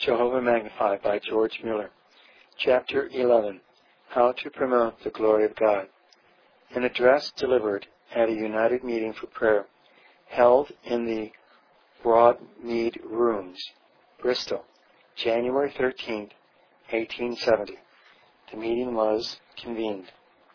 Jehovah Magnified by George Mueller. Chapter 11. How to Promote the Glory of God. An address delivered at a united meeting for prayer, held in the Broadmead Rooms, Bristol, January 13, 1870. The meeting was convened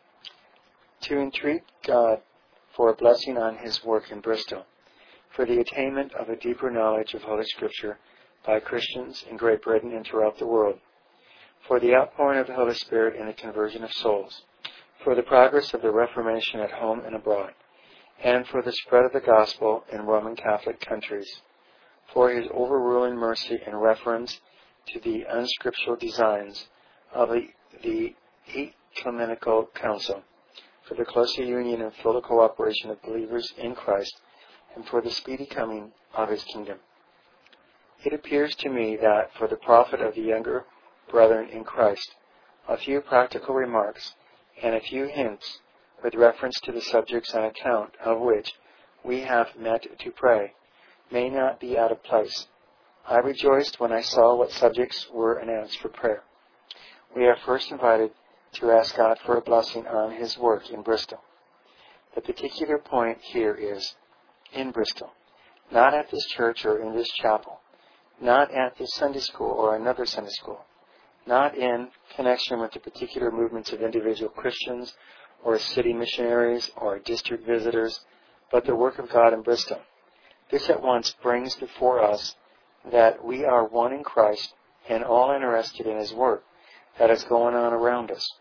to entreat God for a blessing on His work in Bristol, for the attainment of a deeper knowledge of Holy Scripture by Christians in Great Britain and throughout the world, for the outpouring of the Holy Spirit in the conversion of souls, for the progress of the Reformation at home and abroad, and for the spread of the gospel in Roman Catholic countries, for His overruling mercy in reference to the unscriptural designs of the Ecumenical Council, for the closer union and fuller cooperation of believers in Christ, and for the speedy coming of His kingdom. It appears to me that, for the profit of the younger brethren in Christ, a few practical remarks and a few hints with reference to the subjects on account of which we have met to pray may not be out of place. I rejoiced when I saw what subjects were announced for prayer. We are first invited to ask God for a blessing on His work in Bristol. The particular point here is in Bristol, not at this church or in this chapel, not at this Sunday school or another Sunday school, not in connection with the particular movements of individual Christians or city missionaries or district visitors, but the work of God in Bristol. This at once brings before us that we are one in Christ and all interested in His work that is going on around us.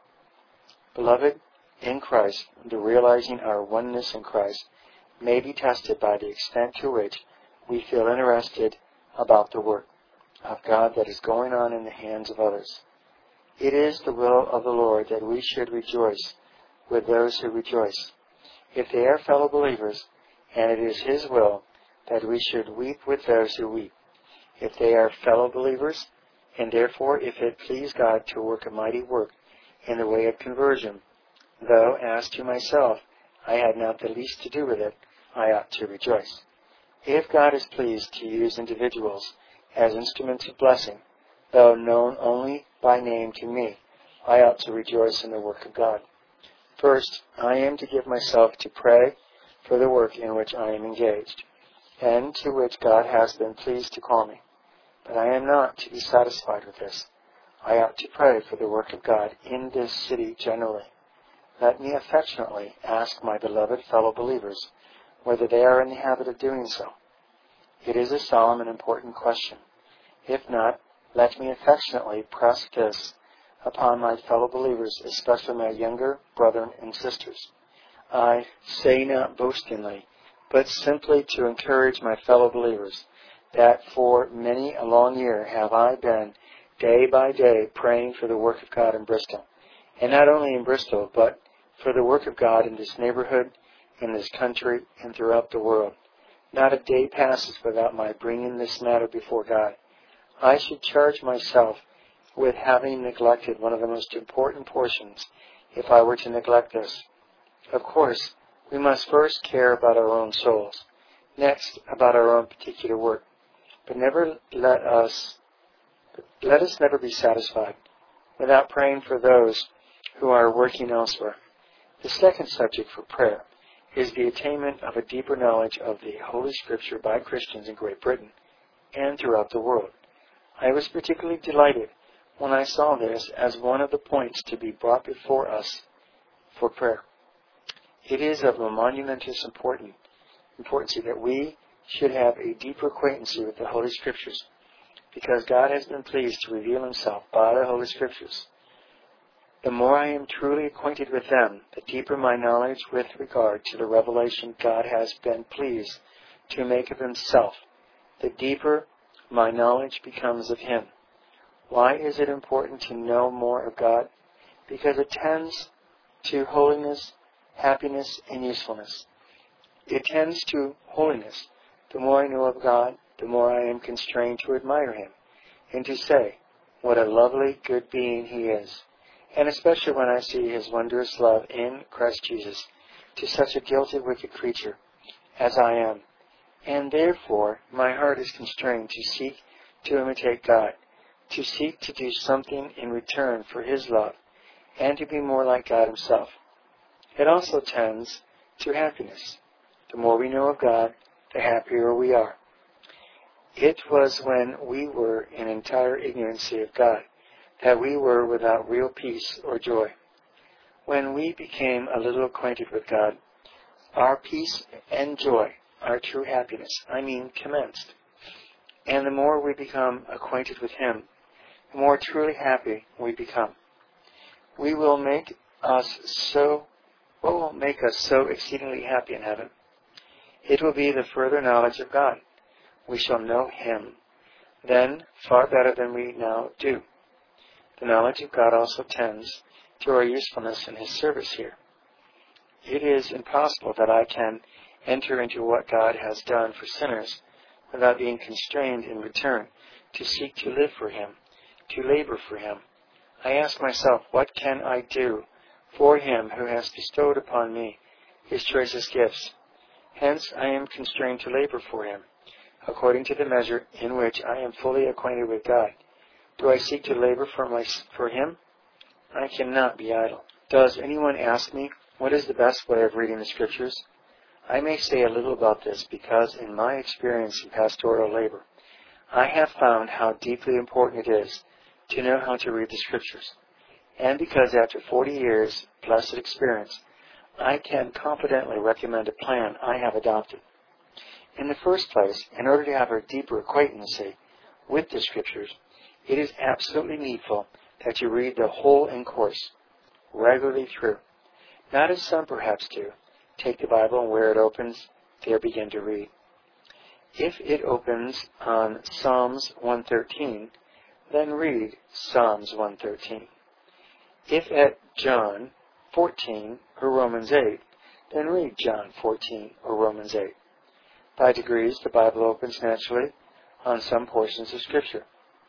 Beloved, in Christ, the realizing our oneness in Christ may be tested by the extent to which we feel interested about the work of God that is going on in the hands of others. It is the will of the Lord that we should rejoice with those who rejoice, if they are fellow believers, and it is His will that we should weep with those who weep, if they are fellow believers, and therefore if it please God to work a mighty work in the way of conversion, though, as to myself, I had not the least to do with it, I ought to rejoice. If God is pleased to use individuals as instruments of blessing, though known only by name to me, I ought to rejoice in the work of God. First, I am to give myself to pray for the work in which I am engaged, and to which God has been pleased to call me. But I am not to be satisfied with this. I ought to pray for the work of God in this city generally. Let me affectionately ask my beloved fellow believers whether they are in the habit of doing so. It is a solemn and important question. If not, let me affectionately press this upon my fellow believers, especially my younger brethren and sisters. I say not boastingly, but simply to encourage my fellow believers, that for many a long year have I been day by day praying for the work of God in Bristol, and not only in Bristol, but for the work of God in this neighborhood, in this country, and throughout the world. Not a day passes without my bringing this matter before God. I should charge myself with having neglected one of the most important portions if I were to neglect this. Of course, we must first care about our own souls, next about our own particular work. But let us never be satisfied without praying for those who are working elsewhere. The second subject for prayer is the attainment of a deeper knowledge of the Holy Scripture by Christians in Great Britain and throughout the world. I was particularly delighted when I saw this as one of the points to be brought before us for prayer. It is of a monumentous importance that we should have a deeper acquaintance with the Holy Scriptures, because God has been pleased to reveal Himself by the Holy Scriptures. The more I am truly acquainted with them, the deeper my knowledge with regard to the revelation God has been pleased to make of Himself, the deeper my knowledge becomes of Him. Why is it important to know more of God? Because it tends to holiness, happiness, and usefulness. It tends to holiness. The more I know of God, the more I am constrained to admire Him and to say, what a lovely, good being He is. And especially when I see His wondrous love in Christ Jesus to such a guilty, wicked creature as I am. And therefore, my heart is constrained to seek to imitate God to seek to do something in return for His love, and to be more like God Himself. It also tends to happiness. The more we know of God, the happier we are. It was when we were in entire ignorancy of God that we were without real peace or joy. When we became a little acquainted with God, our peace and joy, our true happiness, commenced. And the more we become acquainted with Him, the more truly happy we become. What will make us so exceedingly happy in heaven? It will be the further knowledge of God. We shall know Him then far better than we now do. The knowledge of God also tends to our usefulness in His service here. It is impossible that I can enter into what God has done for sinners without being constrained in return to seek to live for Him, to labor for Him. I ask myself, what can I do for Him who has bestowed upon me His choicest gifts? Hence I am constrained to labor for Him, according to the measure in which I am fully acquainted with God. Do I seek to labor for Him? I cannot be idle. Does anyone ask me, what is the best way of reading the Scriptures? I may say a little about this because in my experience in pastoral labor, I have found how deeply important it is to know how to read the Scriptures. And because after 40 years' blessed experience, I can confidently recommend a plan I have adopted. In the first place, in order to have a deeper acquaintance with the Scriptures, it is absolutely needful that you read the whole in course, regularly through. Not as some perhaps do, take the Bible and where it opens, there begin to read. If it opens on Psalms 113, then read Psalms 113. If at John 14 or Romans 8, then read John 14 or Romans 8. By degrees, the Bible opens naturally on some portions of Scripture.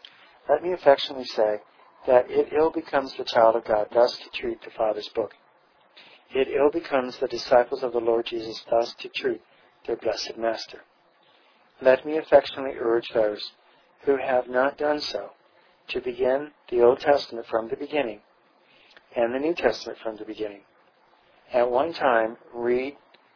Let me affectionately say that it ill becomes the child of God thus to treat the Father's book. It ill becomes the disciples of the Lord Jesus thus to treat their blessed Master. Let me affectionately urge those who have not done so to begin the Old Testament from the beginning and the New Testament from the beginning. At one time, reading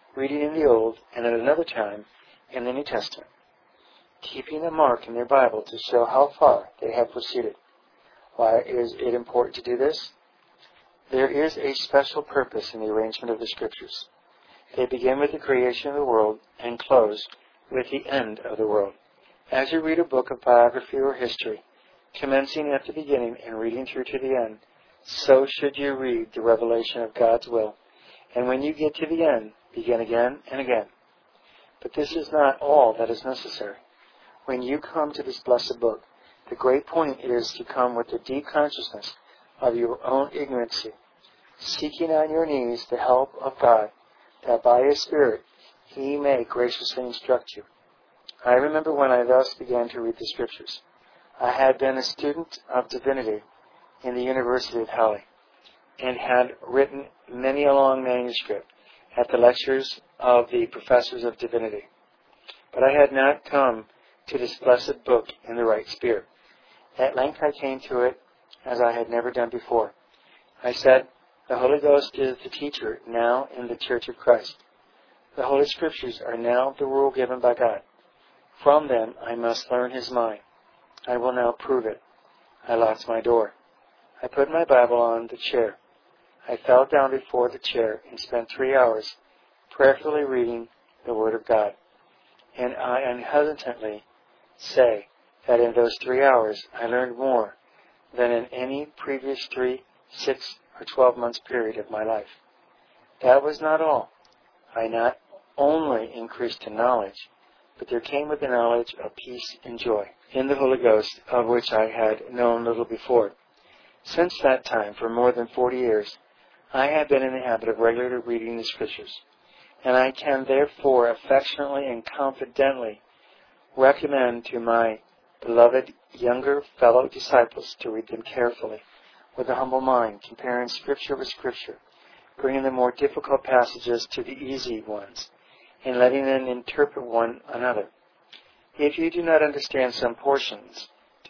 in the Old, and at another time in the New Testament, keeping a mark in their Bible to show how far they have proceeded. Why is it important to do this? There is a special purpose in the arrangement of the Scriptures. They begin with the creation of the world and close with the end of the world. As you read a book of biography or history, commencing at the beginning and reading through to the end, so should you read the revelation of God's will. And when you get to the end, begin again and again. But this is not all that is necessary. When you come to this blessed book, the great point is to come with the deep consciousness of your own ignorancy, seeking on your knees the help of God, that by His Spirit He may graciously instruct you. I remember when I thus began to read the Scriptures. I had been a student of divinity in the University of Halle, and had written many a long manuscript at the lectures of the professors of divinity. But I had not come to this blessed book in the right spirit. At length I came to it as I had never done before. I said, the Holy Ghost is the teacher now in the Church of Christ. The Holy Scriptures are now the rule given by God. From them I must learn His mind. I will now prove it. I locked my door. I put my Bible on the chair. I fell down before the chair and spent 3 hours prayerfully reading the Word of God. And I unhesitantly say that in those 3 hours I learned more than in any previous 3, 6, or 12 months period of my life. That was not all. I not only increased in knowledge, but there came with the knowledge of peace and joy in the Holy Ghost, of which I had known little before. Since that time, for more than 40 years, I have been in the habit of regularly reading the Scriptures, and I can therefore affectionately and confidently recommend to my beloved younger fellow disciples to read them carefully, with a humble mind, comparing Scripture with Scripture, bringing the more difficult passages to the easy ones, and letting them interpret one another. If you do not understand some portions, do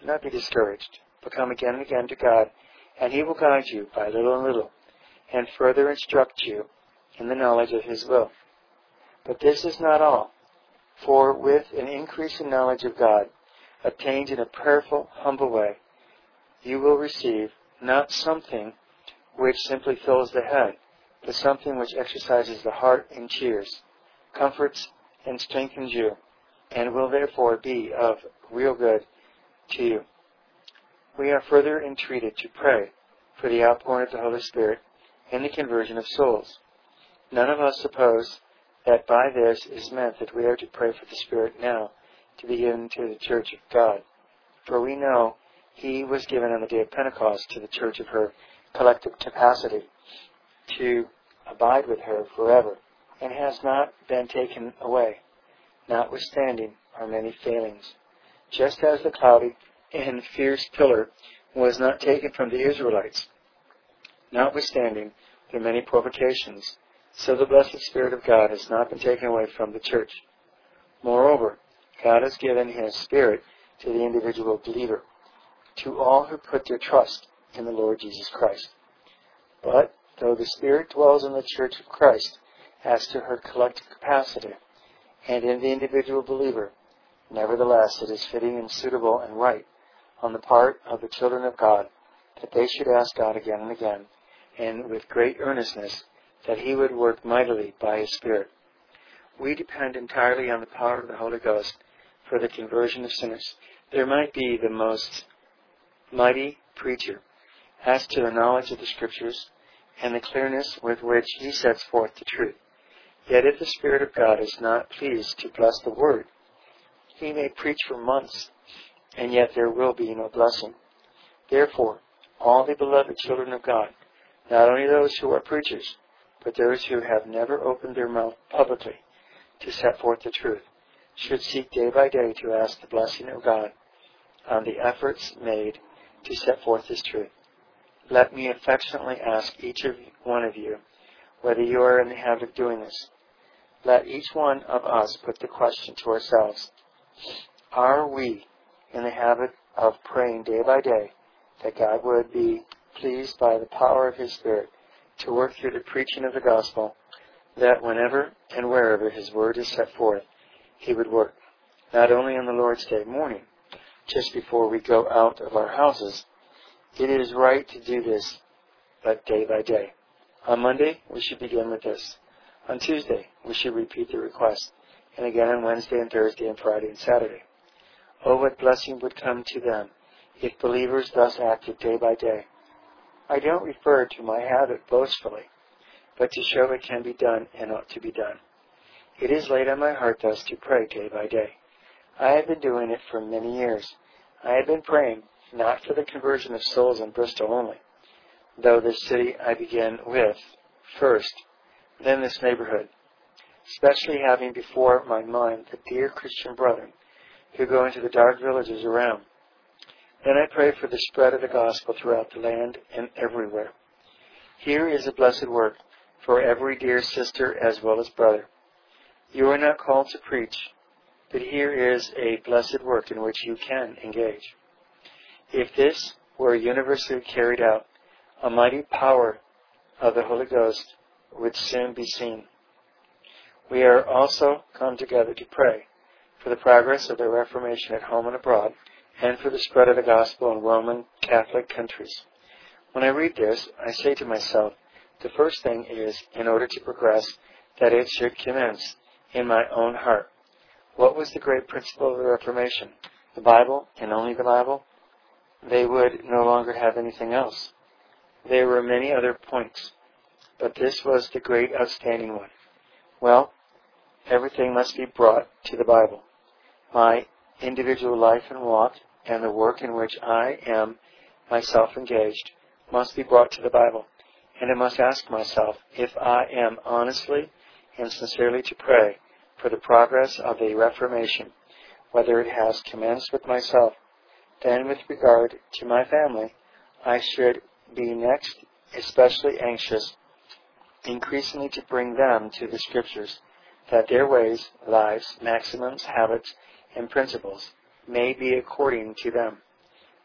Do not be discouraged, but come again and again to God, and He will guide you by little and little, and further instruct you in the knowledge of His will. But this is not all, for with an increase in knowledge of God, obtained in a prayerful, humble way, you will receive not something which simply fills the head, but something which exercises the heart and cheers, comforts and strengthens you, and will therefore be of real good to you. We are further entreated to pray for the outpouring of the Holy Spirit and the conversion of souls. None of us suppose that by this is meant that we are to pray for the Spirit now to be given to the Church of God. For we know He was given on the day of Pentecost to the Church of her collective capacity to abide with her forever, and has not been taken away, notwithstanding our many failings. Just as the cloudy and fierce pillar was not taken from the Israelites, notwithstanding their many provocations, so the blessed Spirit of God has not been taken away from the church. Moreover, God has given His Spirit to the individual believer, to all who put their trust in the Lord Jesus Christ. But though the Spirit dwells in the Church of Christ as to her collective capacity, and in the individual believer, nevertheless it is fitting and suitable and right on the part of the children of God that they should ask God again and again, and with great earnestness, that He would work mightily by His Spirit. We depend entirely on the power of the Holy Ghost for the conversion of sinners. There might be the most mighty preacher as to the knowledge of the Scriptures and the clearness with which he sets forth the truth. Yet if the Spirit of God is not pleased to bless the Word, he may preach for months, and yet there will be no blessing. Therefore, all the beloved children of God, not only those who are preachers, but those who have never opened their mouth publicly to set forth the truth, should seek day by day to ask the blessing of God on the efforts made to set forth His truth. Let me affectionately ask each one of you whether you are in the habit of doing this. Let each one of us put the question to ourselves: are we in the habit of praying day by day that God would be pleased by the power of His Spirit to work through the preaching of the gospel, that whenever and wherever His Word is set forth, He would work, not only on the Lord's Day morning, just before we go out of our houses? It is right to do this, but day by day. On Monday, we should begin with this. On Tuesday, we should repeat the request, and again on Wednesday and Thursday and Friday and Saturday. Oh, what blessing would come to them if believers thus acted day by day. I don't refer to my habit boastfully, but to show it can be done and ought to be done. It is laid on my heart thus to pray day by day. I have been doing it for many years. I have been praying not for the conversion of souls in Bristol only, though this city I began with first, then this neighborhood, especially having before my mind the dear Christian brethren who go into the dark villages around. Then I pray for the spread of the gospel throughout the land and everywhere. Here is a blessed work for every dear sister as well as brother. You are not called to preach, but here is a blessed work in which you can engage. If this were universally carried out, a mighty power of the Holy Ghost would soon be seen. We are also come together to pray for the progress of the Reformation at home and abroad, and for the spread of the gospel in Roman Catholic countries. When I read this, I say to myself, the first thing is, in order to progress, that it should commence in my own heart. What was the great principle of the Reformation? The Bible, and only the Bible? They would no longer have anything else. There were many other points, but this was the great outstanding one. Well, everything must be brought to the Bible. My individual life and walk, and the work in which I am myself engaged, must be brought to the Bible. And I must ask myself if I am honestly and sincerely to pray for the progress of the Reformation, whether it has commenced with myself. Then with regard to my family, I should be next especially anxious increasingly to bring them to the Scriptures, that their ways, lives, maxims, habits, and principles may be according to them.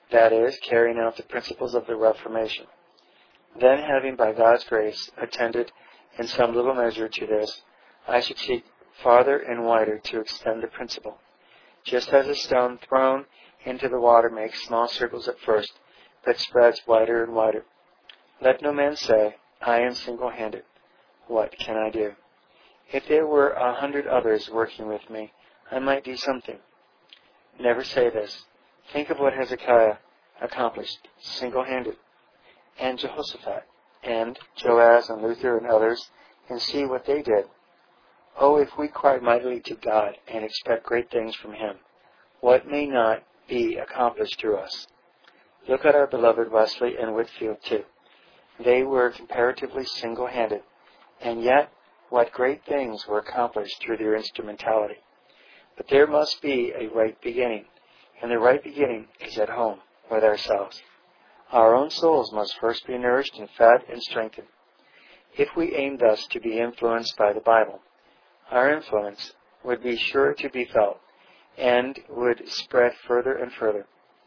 that is, carrying out the principles of the Reformation. Then, having by God's grace attended in some little measure to this, I should seek farther and wider to extend the principle. Just as a stone thrown into the water makes small circles at first, but spreads wider and wider. Let no man say, I am single-handed. What can I do? If there were 100 others working with me, I might do something. Never say this. Think of what Hezekiah accomplished single-handed, and Jehoshaphat, and Joaz and Luther and others, and see what they did. Oh, if we cry mightily to God and expect great things from Him, what may not be accomplished through us? Look at our beloved Wesley and Whitefield, too. They were comparatively single-handed, and yet what great things were accomplished through their instrumentality. But there must be a right beginning, and the right beginning is at home with ourselves. Our own souls must first be nourished and fed and strengthened. If we aim thus to be influenced by the Bible, our influence would be sure to be felt and would spread further and further,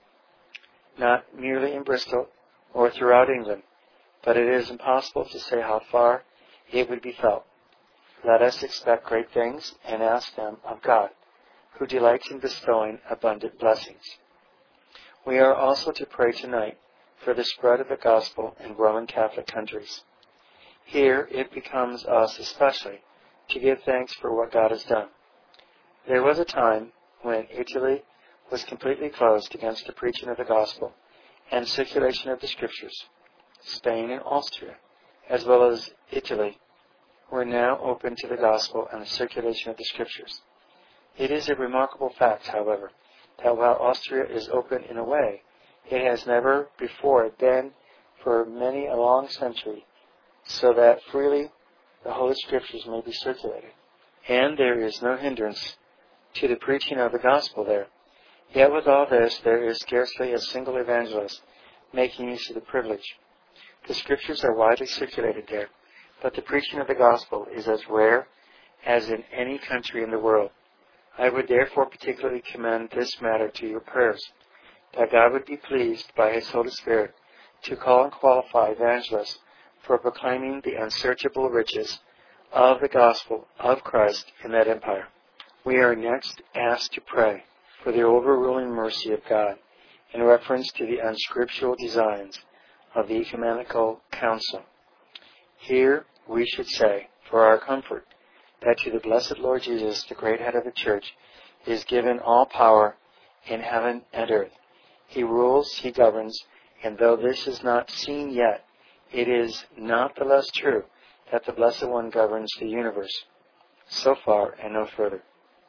not merely in Bristol or throughout England, but it is impossible to say how far it would be felt. Let us expect great things and ask them of God, who delights in bestowing abundant blessings. We are also to pray tonight for the spread of the gospel in Roman Catholic countries. Here it becomes us especially to give thanks for what God has done. There was a time when Italy was completely closed against the preaching of the gospel and circulation of the Scriptures. Spain and Austria, as well as Italy, were now open to the gospel and the circulation of the Scriptures. It is a remarkable fact, however, that while Austria is open in a way, it has never before been for many a long century, so that freely the Holy Scriptures may be circulated. And there is no hindrance to the preaching of the gospel there. Yet with all this, there is scarcely a single evangelist making use of the privilege. The Scriptures are widely circulated there, but the preaching of the gospel is as rare as in any country in the world. I would therefore particularly commend this matter to your prayers, that God would be pleased by His Holy Spirit to call and qualify evangelists for proclaiming the unsearchable riches of the gospel of Christ in that empire. We are next asked to pray for the overruling mercy of God in reference to the unscriptural designs of the Ecumenical Council. Here we should say, for our comfort, that to the blessed Lord Jesus, the great head of the Church, is given all power in heaven and earth. He rules, He governs, and though this is not seen yet, it is not the less true that the Blessed One governs the universe. So far and no further.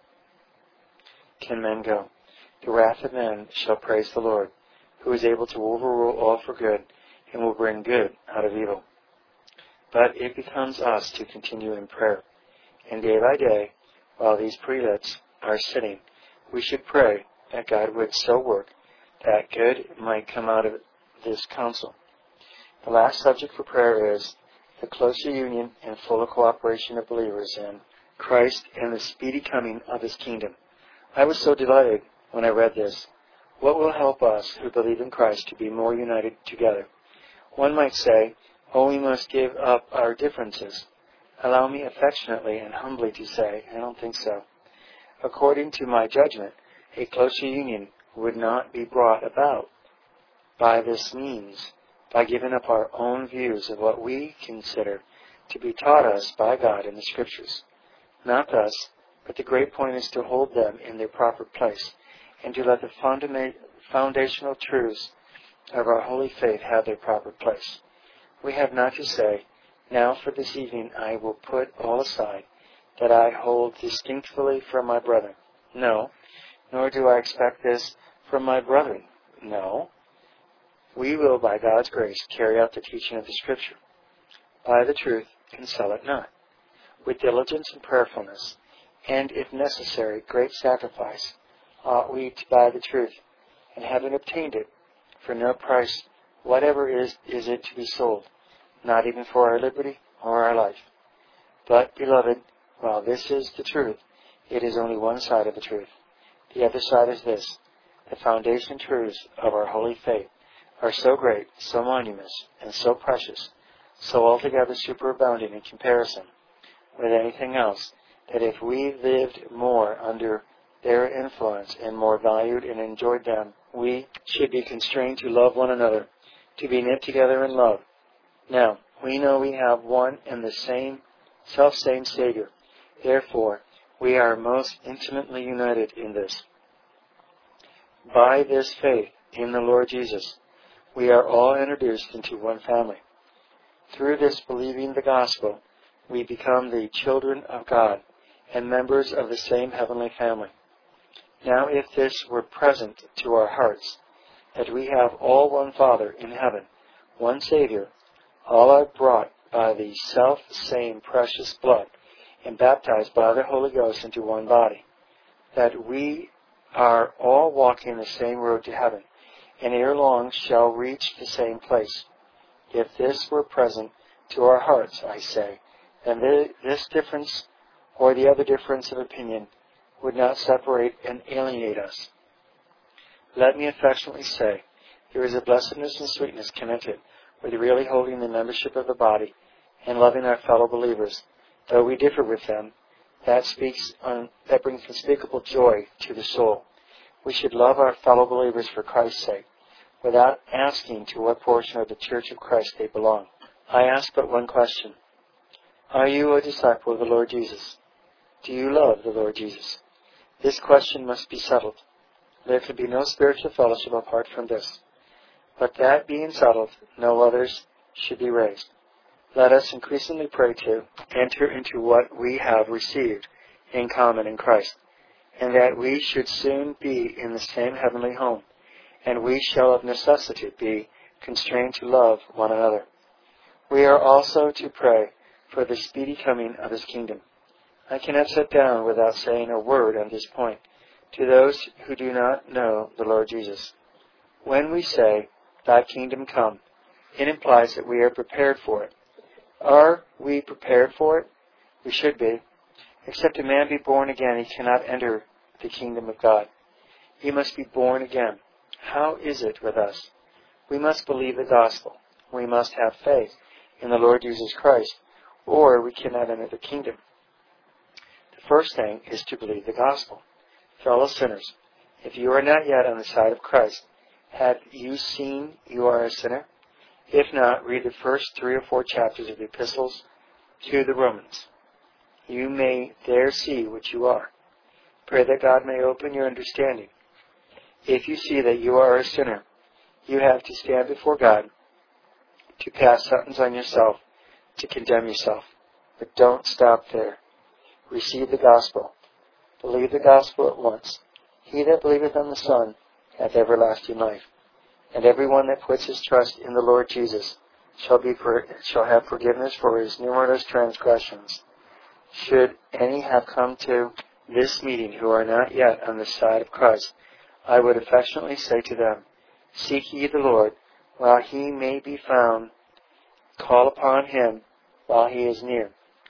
Can men go? The wrath of men shall praise the Lord, who is able to overrule all for good, and will bring good out of evil. But it becomes us to continue in prayer. And day by day, while these prelates are sitting, we should pray that God would so work that good might come out of this council. The last subject for prayer is the closer union and fuller cooperation of believers in Christ and the speedy coming of His kingdom. I was so delighted when I read this. What will help us who believe in Christ to be more united together? One might say, oh, we must give up our differences. Allow me affectionately and humbly to say, I don't think so. According to my judgment, a closer union would not be brought about by this means, by giving up our own views of what we consider to be taught us by God in the Scriptures. Not thus, but the great point is to hold them in their proper place, and to let the foundational truths of our holy faith have their proper place. We have not to say, now for this evening I will put all aside that I hold distinctly from my brethren. No, nor do I expect this from my brethren. No. We will, by God's grace, carry out the teaching of the Scripture. Buy the truth and sell it not. With diligence and prayerfulness, and, if necessary, great sacrifice, ought we to buy the truth, and having obtained it, for no price whatever is it to be sold, not even for our liberty or our life. But, beloved, while this is the truth, it is only one side of the truth. The other side is this. the foundation truths of our holy faith are so great, so monumentous, and so precious, so altogether superabounding in comparison with anything else, that if we lived more under their influence and more valued and enjoyed them, we should be constrained to love one another, to be knit together in love. Now, we know we have one and the same, self-same Savior. Therefore, we are most intimately united in this. By this faith in the Lord Jesus, we are all introduced into one family. Through this believing the gospel, we become the children of God and members of the same heavenly family. Now, if this were present to our hearts, that we have all one Father in heaven, one Savior, all are brought by the self-same precious blood and baptized by the Holy Ghost into one body, that we are all walking the same road to heaven, and ere long shall reach the same place. If this were present to our hearts, I say, then this difference or the other difference of opinion would not separate and alienate us. Let me affectionately say, there is a blessedness and sweetness connected with really holding the membership of the body and loving our fellow believers, though we differ with them. That brings unspeakable joy to the soul. We should love our fellow believers for Christ's sake, without asking to what portion of the Church of Christ they belong. I ask but one question. Are you a disciple of the Lord Jesus? Do you love the Lord Jesus? This question must be settled. There can be no spiritual fellowship apart from this. But that being settled, no others should be raised. Let us increasingly pray to enter into what we have received in common in Christ, and that we should soon be in the same heavenly home, and we shall of necessity be constrained to love one another. We are also to pray for the speedy coming of His kingdom. I cannot sit down without saying a word on this point to those who do not know the Lord Jesus. When we say, Thy kingdom come, it implies that we are prepared for it. Are we prepared for it? We should be. Except a man be born again, he cannot enter the kingdom of God. He must be born again. How is it with us? We must believe the gospel. We must have faith in the Lord Jesus Christ, or we cannot enter the kingdom. The first thing is to believe the gospel. Fellow sinners, if you are not yet on the side of Christ, have you seen you are a sinner? If not, read the first 3 or 4 chapters of the epistles to the Romans. You may there see what you are. Pray that God may open your understanding. If you see that you are a sinner, you have to stand before God to pass sentence on yourself, to condemn yourself. But don't stop there. Receive the gospel. Believe the gospel at once. He that believeth on the Son hath everlasting life. And every one that puts his trust in the Lord Jesus shall have forgiveness for his numerous transgressions. Should any have come to this meeting who are not yet on the side of Christ, I would affectionately say to them, Seek ye the Lord while He may be found. Call upon Him while He is near.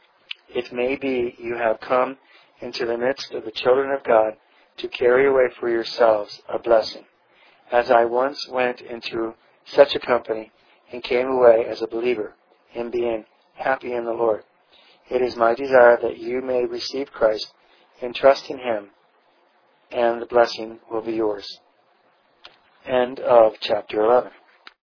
It may be you have come into the midst of the children of God to carry away for yourselves a blessing. As I once went into such a company and came away as a believer in being happy in the Lord. It is my desire that you may receive Christ and trust in Him, and the blessing will be yours. End of chapter 11.